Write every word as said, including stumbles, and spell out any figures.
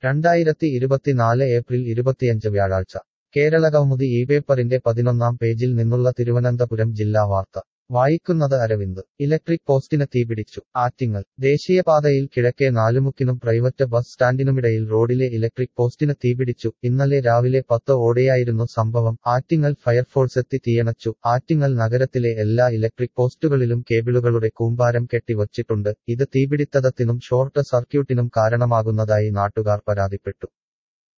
രണ്ടായിരത്തി ഇരുപത്തിനാല് ഏപ്രിൽ ഇരുപത്തിയഞ്ച് വ്യാഴാഴ്ച കേരളകൗമുദി ഈ പേപ്പറിന്റെ പതിനൊന്നാം പേജിൽ നിന്നുള്ള തിരുവനന്തപുരം ജില്ലാ വാർത്ത വായിക്കുന്നത് അരവിന്ദ് ഇലക്ട്രിക് പോസ്റ്റിന് തീപിടിച്ചു ആറ്റിങ്ങൽ ദേശീയപാതയിൽ കിഴക്കേ നാലുമുക്കിനും പ്രൈവറ്റ് ബസ് സ്റ്റാൻഡിനുമിടയിൽ റോഡിലെ ഇലക്ട്രിക് പോസ്റ്റിന് തീപിടിച്ചു ഇന്നലെ രാവിലെ പത്ത് ഓടെയായിരുന്നു സംഭവം ആറ്റിങ്ങൽ ഫയർഫോഴ്സെത്തി തീയണച്ചു ആറ്റിങ്ങൽ നഗരത്തിലെ എല്ലാ ഇലക്ട്രിക് പോസ്റ്റുകളിലും കേബിളുകളുടെ കൂമ്പാരം കെട്ടിവച്ചിട്ടുണ്ട് ഇത് തീപിടിത്തത്തിനും ഷോർട്ട് സർക്യൂട്ടിനും കാരണമാകുന്നതായി നാട്ടുകാർ പരാതിപ്പെട്ടു